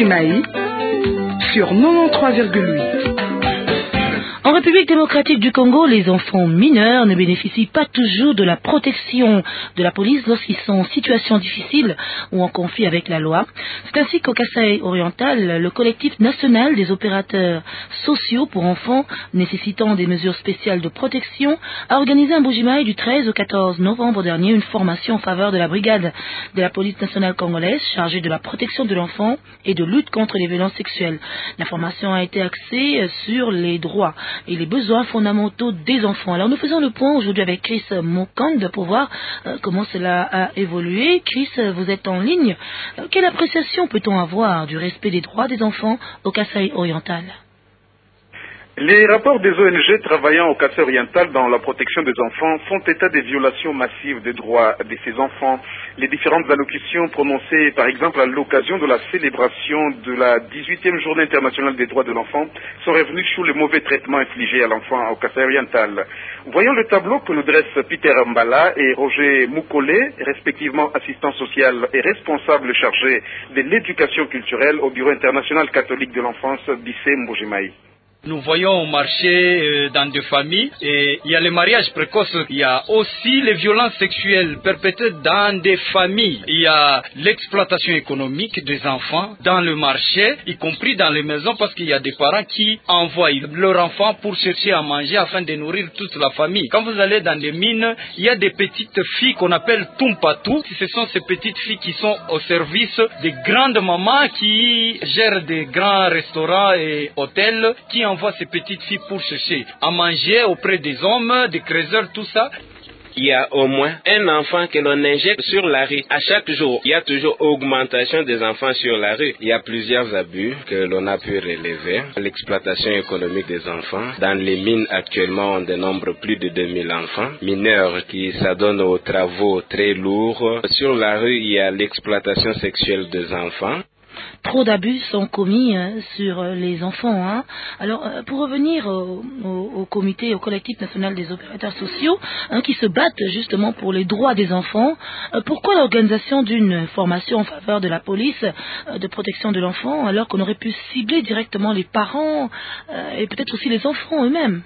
Mbujimaï sur 93,8. En République démocratique du Congo, les enfants mineurs ne bénéficient pas toujours de la protection de la police lorsqu'ils sont en situation difficile ou en conflit avec la loi. C'est ainsi qu'au Kasaï oriental, le collectif national des opérateurs sociaux pour enfants nécessitant des mesures spéciales de protection a organisé un Mbujimaï du 13 au 14 novembre dernier une formation en faveur de la brigade de la police nationale congolaise chargée de la protection de l'enfant et de lutte contre les violences sexuelles. La formation a été axée sur les droits et les besoins fondamentaux des enfants. Alors nous faisons le point aujourd'hui avec Chris Mokande pour voir comment cela a évolué. Chris, vous êtes en ligne. Quelle appréciation peut-on avoir du respect des droits des enfants au Kasaï oriental? Les rapports des ONG travaillant au Kasaï oriental dans la protection des enfants font état des violations massives des droits de ces enfants. Les différentes allocutions prononcées, par exemple, à l'occasion de la célébration de la 18e journée internationale des droits de l'enfant, sont revenues sur le mauvais traitement infligé à l'enfant au Kasaï oriental. Voyons le tableau que nous dressent Peter Mbala et Roger Moukole, respectivement assistant social et responsable chargé de l'éducation culturelle au Bureau international catholique de l'enfance d'Issé Mbujimaï. Nous voyons marcher dans des familles et il y a les mariages précoces, il y a aussi les violences sexuelles perpétrées dans des familles, il y a l'exploitation économique des enfants dans le marché, y compris dans les maisons parce qu'il y a des parents qui envoient leurs enfants pour chercher à manger afin de nourrir toute la famille. Quand vous allez dans des mines, il y a des petites filles qu'on appelle Tumpatou. Ce sont ces petites filles qui sont au service des grandes mamans qui gèrent des grands restaurants et hôtels, qui envoie ces petites filles pour chercher à manger auprès des hommes, des creuseurs, tout ça. Il y a au moins un enfant que l'on injecte sur la rue. À chaque jour, il y a toujours augmentation des enfants sur la rue. Il y a plusieurs abus que l'on a pu relever. L'exploitation économique des enfants. Dans les mines actuellement, on dénombre plus de 2000 enfants. Mineurs qui s'adonnent aux travaux très lourds. Sur la rue, il y a l'exploitation sexuelle des enfants. Trop d'abus sont commis sur les enfants. Alors, pour revenir au comité, au collectif national des opérateurs sociaux, qui se battent justement pour les droits des enfants, pourquoi l'organisation d'une formation en faveur de la police de protection de l'enfant, alors qu'on aurait pu cibler directement les parents et peut-être aussi les enfants eux-mêmes?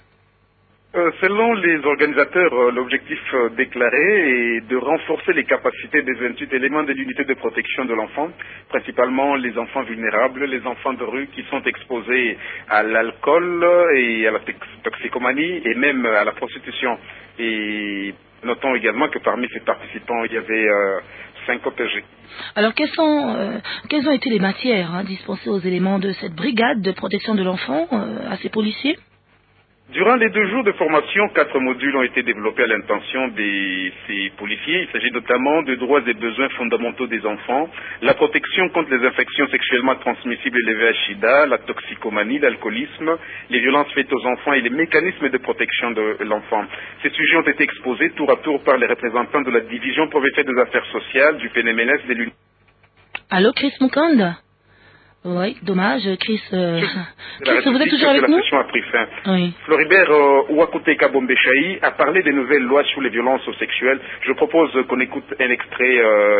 Selon les organisateurs, l'objectif déclaré est de renforcer les capacités des 28 éléments de l'unité de protection de l'enfant, principalement les enfants vulnérables, les enfants de rue qui sont exposés à l'alcool et à la toxicomanie et même à la prostitution. Et notons également que parmi ces participants, il y avait 5 OPG. Alors, quelles ont été les matières dispensées aux éléments de cette brigade de protection de l'enfant, à ces policiers? Durant les 2 jours de formation, 4 modules ont été développés à l'intention de ces policiers. Il s'agit notamment des droits et besoins fondamentaux des enfants, la protection contre les infections sexuellement transmissibles et le VIH/SIDA, la toxicomanie, l'alcoolisme, les violences faites aux enfants et les mécanismes de protection de l'enfant. Ces sujets ont été exposés tour à tour par les représentants de la division provinciale des affaires sociales, du PNMLS, de l'Union. Allô, Chris Mukanda? Oui, dommage, Chris. Chris, vous êtes toujours avec nous? La session a pris fin. Oui. Floribert Ouakoteka Bombéchaï a parlé des nouvelles lois sur les violences sexuelles. Je propose qu'on écoute un extrait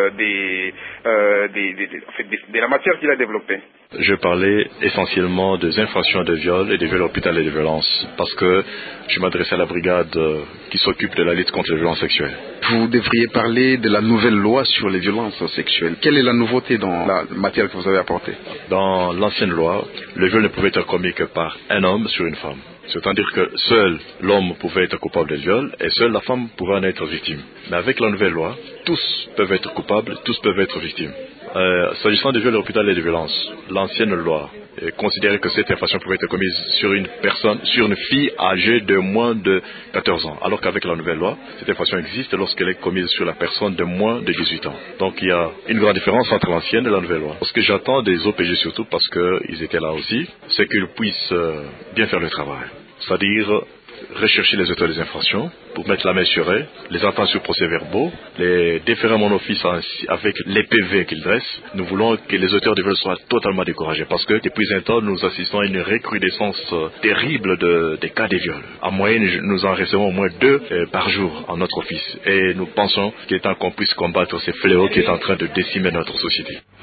de la matière qu'il a développée. Je parlais essentiellement des infractions de viol et des viols hospitaliers et de violence, parce que je m'adressais à la brigade qui s'occupe de la lutte contre les violences sexuelles. Vous devriez parler de la nouvelle loi sur les violences sexuelles. Quelle est la nouveauté dans la matière que vous avez apportée? Dans l'ancienne loi, le viol ne pouvait être commis que par un homme sur une femme. C'est-à-dire que seul l'homme pouvait être coupable de viol et seule la femme pouvait en être victime. Mais avec la nouvelle loi, tous peuvent être coupables, tous peuvent être victimes. S'agissant des viols hospitaliers et de violence, l'ancienne loi considérait que cette infraction pouvait être commise sur une personne, sur une fille âgée de moins de 14 ans. Alors qu'avec la nouvelle loi, cette infraction existe lorsqu'elle est commise sur la personne de moins de 18 ans. Donc il y a une grande différence entre l'ancienne et la nouvelle loi. Ce que j'attends des OPG surtout, parce qu'ils étaient là aussi, c'est qu'ils puissent bien faire le travail. C'est-à-dire rechercher les auteurs des infractions pour mettre la main sur eux, les entendre sur procès-verbaux, les déférer à mon office avec les PV qu'ils dressent. Nous voulons que les auteurs de viol soient totalement découragés parce que depuis un temps, nous assistons à une recrudescence terrible des cas de viol. En moyenne, nous en recevons au moins 2 par jour en notre office et nous pensons qu'il est temps qu'on puisse combattre ces fléaux qui est en train de décimer notre société.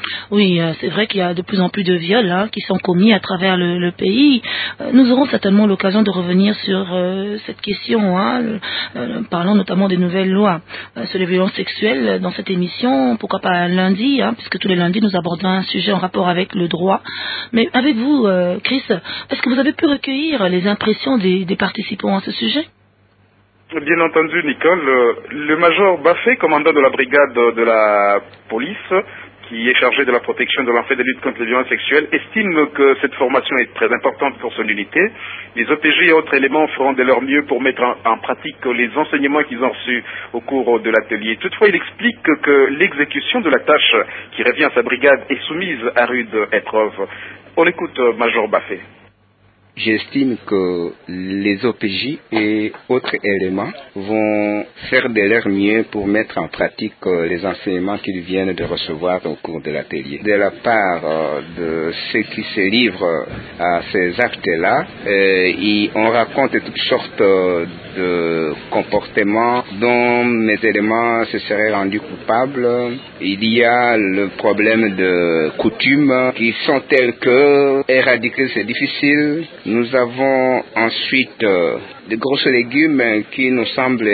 Oui, c'est vrai qu'il y a de plus en plus de viols qui sont commis à travers le pays. Nous aurons certainement l'occasion de revenir sur cette question, parlant notamment des nouvelles lois sur les violences sexuelles dans cette émission, pourquoi pas lundi, puisque tous les lundis nous abordons un sujet en rapport avec le droit. Mais avec vous, Chris, est-ce que vous avez pu recueillir les impressions des participants à ce sujet? Bien entendu, Nicole. Le major Baffé, commandant de la brigade de la police, qui est chargé de la protection de l'enfant et de lutte contre les violences sexuelles, estime que cette formation est très importante pour son unité. Les OPJ et autres éléments feront de leur mieux pour mettre en pratique les enseignements qu'ils ont reçus au cours de l'atelier. Toutefois, il explique que l'exécution de la tâche qui revient à sa brigade est soumise à rude épreuve. On écoute major Baffé. J'estime que les OPJ et autres éléments vont faire de leur mieux pour mettre en pratique les enseignements qu'ils viennent de recevoir au cours de l'atelier. De la part de ceux qui se livrent à ces actes-là, on raconte toutes sortes de comportements dont mes éléments se seraient rendus coupables. Il y a le problème de coutumes qui sont telles que éradiquer c'est difficile. Nous avons ensuite de grosses légumes qui nous semblent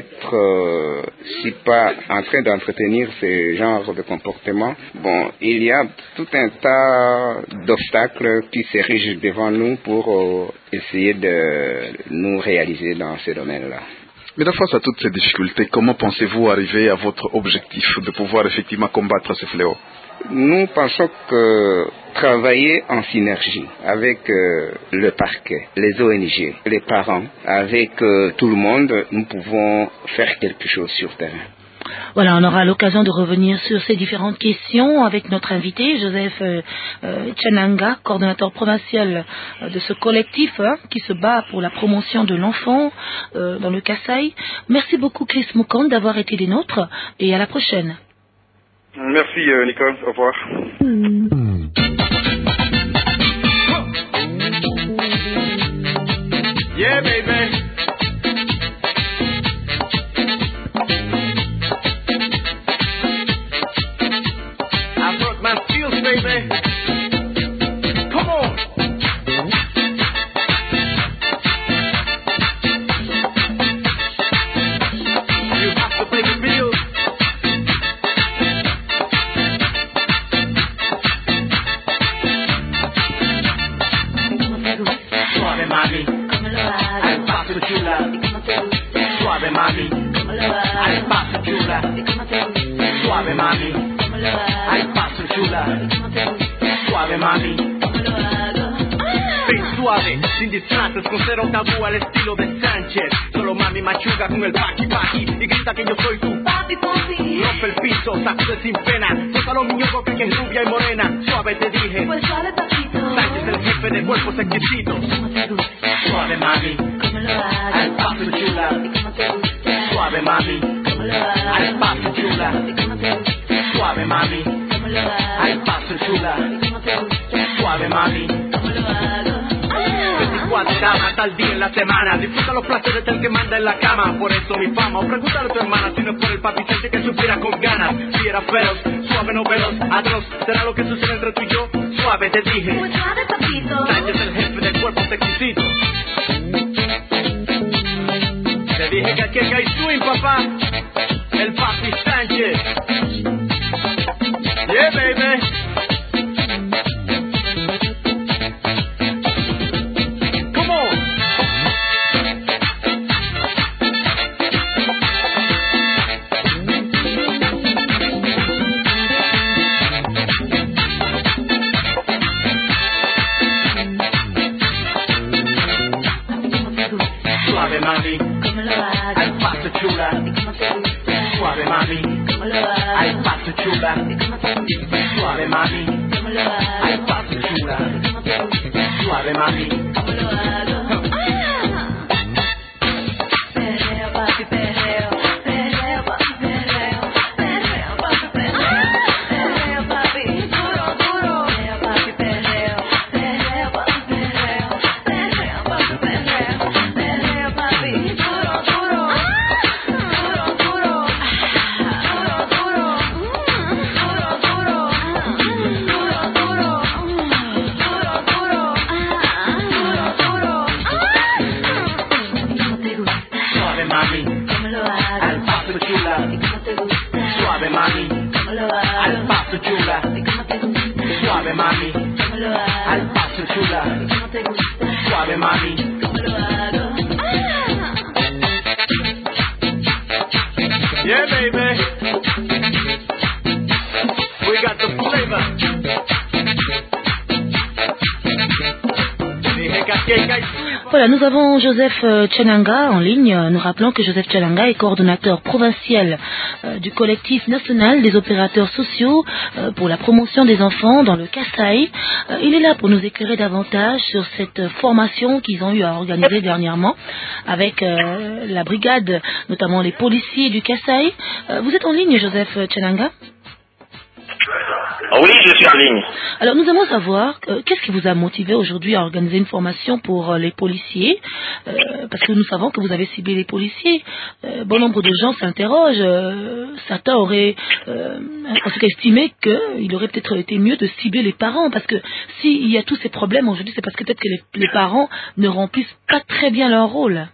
être, si pas en train d'entretenir ce genre de comportement. Bon, il y a tout un tas d'obstacles qui s'érigent devant nous pour essayer de nous réaliser dans ces domaines-là. Mais face à toutes ces difficultés, comment pensez-vous arriver à votre objectif de pouvoir effectivement combattre ce fléau? Nous pensons que travailler en synergie avec le parquet, les ONG, les parents, avec tout le monde, nous pouvons faire quelque chose sur terrain. Voilà, on aura l'occasion de revenir sur ces différentes questions avec notre invité, Joseph Tchananga, coordonnateur provincial de ce collectif qui se bat pour la promotion de l'enfant dans le Kasaï. Merci beaucoup Chris Moukan d'avoir été des nôtres et à la prochaine. Merci Nicole, au revoir. Yeah, baby. I work my skills, baby. Come on. You have to pay the bill. Suave, mami. Al paso chula. Suave, mami. Al paso chula. Suave, mami. Al paso chula. Suave, mami. Ven suave, sin distratos, con cero tabú al estilo de Sánchez. Solo mami machuca con el paqui paqui y grita que yo soy tu papi papi. Rompe el piso, sacude sin pena. Toca los miñocos que es rubia y morena. Suave te dije. Pues suave papito. Sánchez el jefe de cuerpos exquisitos. Suave mami. Al paso chula. Suave mami. Al paso chula. Suave mami. Al paso chula. Suave mami. 24 damas tal día en la semana. Disfruta los placeres del que manda en la cama. Por eso mi fama. O pregúntale a tu hermana si no es por el papi Sánchez que supiera con ganas. Si era feroz, suave no veloz, atroz. ¿Será lo que sucede entre tú y yo? Suave te dije. Pues suave papito. Sánchez el jefe de cuerpos exquisitos. Te dije que aquí hay swing, papá. El papi Sánchez. Yeah, baby. Come on. Suave mami. Al paso chula. Suave mami. Al paso chula. Suave mami. Al paso chula. Suave mami. Perreo papi perreo. Perreo papi perreo. Perreo papi perreo. Perreo papi duro duro. Perreo papi perreo. Perreo papi perreo. Perreo papi perreo. Perreo papi duro duro. Duro duro. Duro duro. Duro duro. mami, al paso chula, suave mami. Yeah, baby. We got the flavor. Voilà, nous avons Joseph Tchalanga en ligne. Nous rappelons que Joseph Tchalanga est coordonnateur provincial du collectif national des opérateurs sociaux pour la promotion des enfants dans le Kasaï. Il est là pour nous éclairer davantage sur cette formation qu'ils ont eu à organiser dernièrement avec la brigade, notamment les policiers du Kasaï. Vous êtes en ligne, Joseph Tchalanga? Oui, je suis en ligne. Alors, nous aimons savoir qu'est-ce qui vous a motivé aujourd'hui à organiser une formation pour les policiers, parce que nous savons que vous avez ciblé les policiers. Bon nombre de gens s'interrogent. Certains auraient estimé qu'il aurait peut-être été mieux de cibler les parents, parce que s'il y a tous ces problèmes aujourd'hui, c'est parce que peut-être que les parents ne remplissent pas très bien leur rôle.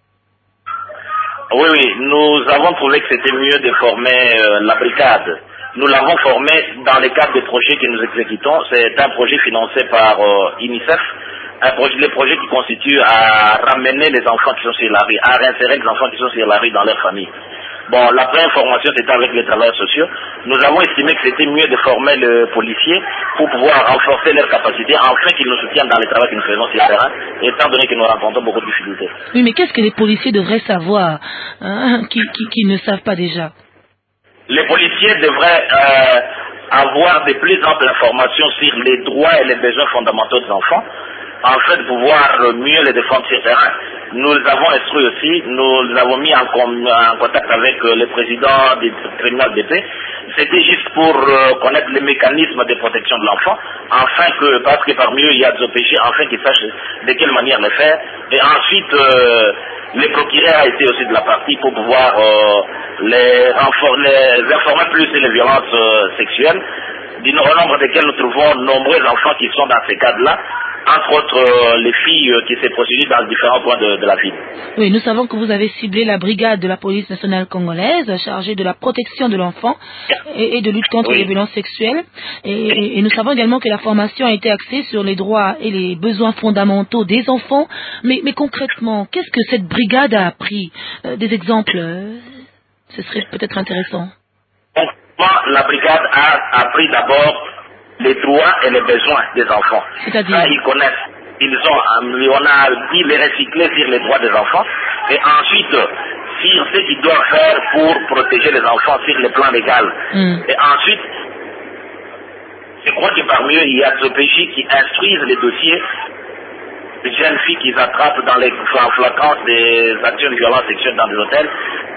Oui, nous avons trouvé que c'était mieux de former la brigade. Nous l'avons formé dans le cadre des projets que nous exécutons. C'est un projet financé par UNICEF, les projets qui constituent à ramener les enfants qui sont sur la rue, à réinsérer les enfants qui sont sur la rue dans leur famille. Bon, la première formation, c'était avec les travailleurs sociaux. Nous avons estimé que c'était mieux de former le policier pour pouvoir renforcer leurs capacités, afin qu'ils nous soutiennent dans le travail que nous faisons sur le terrain, étant donné que nous rencontrons beaucoup de difficultés. Oui, mais qu'est-ce que les policiers devraient savoir, qui ne savent pas déjà? Les policiers devraient avoir de plus amples informations sur les droits et les besoins fondamentaux des enfants, afin de pouvoir mieux les défendre sur le terrain. Nous les avons instruits aussi, nous les avons mis en contact avec le président du tribunal de paix. C'était juste pour connaître les mécanismes de protection de l'enfant, afin que, parce que parmi eux il y a des OPJ, afin qu'ils sachent de quelle manière le faire. Et ensuite, le procureur a été aussi de la partie pour pouvoir les informer plus sur les violences sexuelles, au nombre desquelles nous trouvons nombreux enfants qui sont dans ces cadres-là, entre autres les filles qui se prostituent dans différents points de la ville. Oui, nous savons que vous avez ciblé la brigade de la police nationale congolaise chargée de la protection de l'enfant et de lutte contre les violences sexuelles. Et nous savons également que la formation a été axée sur les droits et les besoins fondamentaux des enfants. Mais concrètement, qu'est-ce que cette brigade a appris? Des exemples, ce serait peut-être intéressant. La brigade a appris d'abord les droits et les besoins des enfants. C'est-à-dire? Ça, ils connaissent. On a dit les recycler sur les droits des enfants, et ensuite sur ce qu'ils doivent faire pour protéger les enfants sur le plan légal. Et ensuite, je crois que parmi eux, il y a des OPJ qui instruisent les dossiers des jeunes filles qu'ils attrapent dans les flagrances des actions de violence sexuelle dans des hôtels.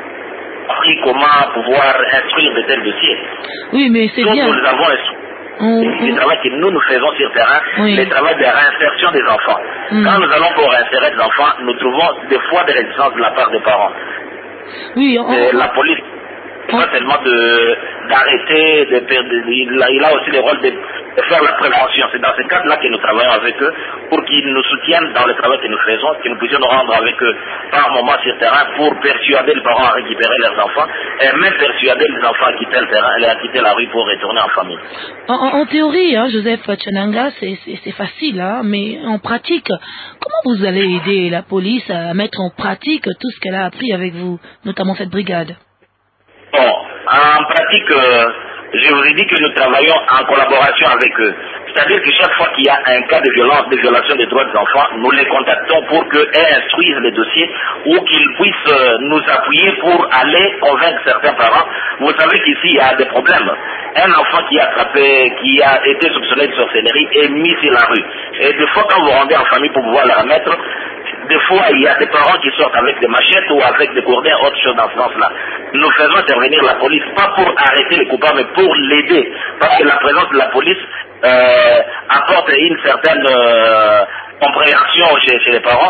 Comment pouvoir instruire de tels dossiers. Oui, mais c'est bien. Nous les avons instruits. Le travail que nous faisons sur le terrain, le travail de réinsertion des enfants. Quand nous allons pour réinsérer des enfants, nous trouvons des fois des réticences de la part des parents. Oui, la police, pas tellement d'arrêter, il a aussi le rôle de faire la prévention. C'est dans ce cadre-là que nous travaillons avec eux, pour qu'ils nous soutiennent dans le travail que nous faisons, que nous puissions nous rendre avec eux par moment sur le terrain pour persuader les parents à récupérer leurs enfants, et même persuader les enfants à quitter le terrain, à quitter la rue pour retourner en famille. En théorie, Joseph Tchalanga, c'est facile, mais en pratique, comment vous allez aider la police à mettre en pratique tout ce qu'elle a appris avec vous, notamment cette brigade? Bon, en pratique, je vous ai dit que nous travaillons en collaboration avec eux. C'est-à-dire que chaque fois qu'il y a un cas de violence, de violation des droits des enfants, nous les contactons pour qu'eux instruisent les dossiers, ou qu'ils puissent nous appuyer pour aller convaincre certains parents. Vous savez qu'ici, il y a des problèmes. Un enfant qui a été soupçonné de sorcellerie est mis sur la rue. Et des fois, quand vous rendez en famille pour pouvoir le remettre, des fois, il y a des parents qui sortent avec des machettes ou avec des gourdins, autre chose dans ce sens-là. Nous faisons intervenir la police, pas pour arrêter les coupables, mais pour l'aider. Parce que la présence de la police apporte une certaine compréhension chez les parents.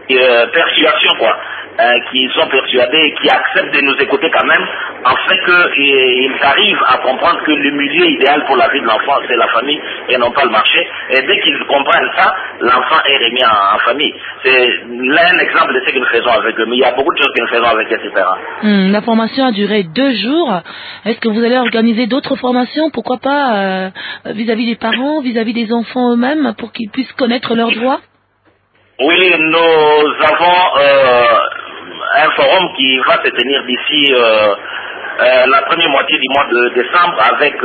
persuasion, quoi, qui sont persuadés, qui acceptent de nous écouter quand même, en fait qu'ils arrivent à comprendre que le milieu idéal pour la vie de l'enfant, c'est la famille et non pas le marché. Et dès qu'ils comprennent ça, l'enfant est remis en famille. C'est l'un exemple de ce que nous faisons avec eux, mais il y a beaucoup de choses que nous faisons avec eux, etc. La formation a duré 2 jours. Est-ce que vous allez organiser d'autres formations, pourquoi pas vis-à-vis des parents, vis-à-vis des enfants eux-mêmes, pour qu'ils puissent connaître leurs droits? Oui, nous avons un forum qui va se tenir d'ici la première moitié du mois de décembre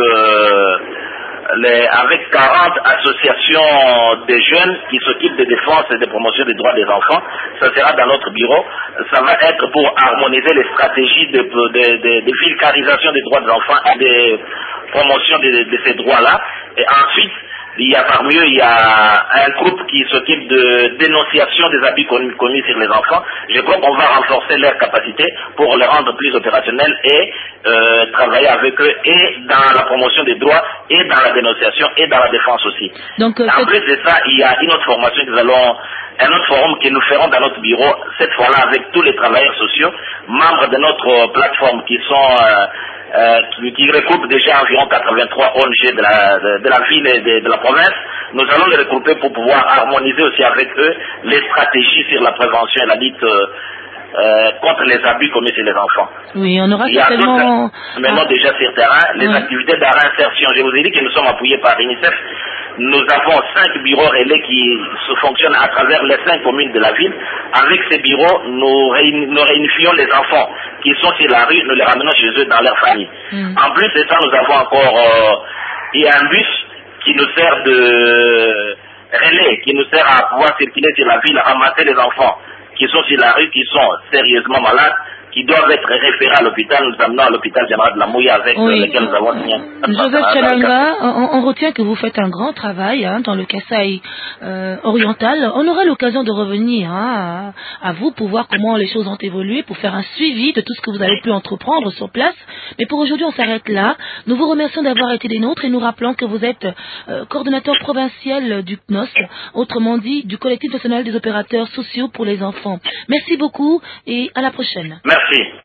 avec 40 associations de jeunes qui s'occupent de défense et de promotion des droits des enfants. Ça sera dans notre bureau. Ça va être pour harmoniser les stratégies de vulgarisation des droits des enfants et de promotion de ces droits-là. Et ensuite, parmi eux, il y a un groupe qui s'occupe de dénonciation des abus commis sur les enfants. Je crois qu'on va renforcer leurs capacités pour les rendre plus opérationnels et travailler avec eux et dans la promotion des droits et dans la dénonciation et dans la défense aussi. Donc, en plus de ça, il y a une autre formation un autre forum que nous ferons dans notre bureau, cette fois-là avec tous les travailleurs sociaux, membres de notre plateforme qui sont qui regroupe déjà environ 83 ONG de la ville et de la province. Nous allons les regrouper pour pouvoir harmoniser aussi avec eux les stratégies sur la prévention et la lutte contre les abus commis sur les enfants. Oui, on aura Il y a certainement... maintenant déjà sur terrain, les activités de réinsertion. Je vous ai dit que nous sommes appuyés par l'UNICEF. Nous avons 5 bureaux relais qui fonctionnent à travers les 5 communes de la ville. Avec ces bureaux, nous réunifions les enfants qui sont sur la rue, nous les ramenons chez eux dans leur famille. En plus de ça, nous avons encore il y a un bus qui nous sert de relais, qui nous sert à pouvoir circuler sur la ville, ramasser les enfants qui sont sur la rue, qui sont sérieusement malades, qui doivent être référés à l'hôpital. Nous amenons à l'hôpital général de la Mouille avec lequel nous avons signé. Joseph Tchalanga, on retient que vous faites un grand travail dans le Kasaï oriental. On aura l'occasion de revenir à vous pour voir comment les choses ont évolué, pour faire un suivi de tout ce que vous avez pu entreprendre sur place. Mais pour aujourd'hui, on s'arrête là. Nous vous remercions d'avoir été des nôtres et nous rappelons que vous êtes coordonnateur provincial du CNOS, autrement dit du Collectif national des opérateurs sociaux pour les enfants. Merci beaucoup et à la prochaine. Merci.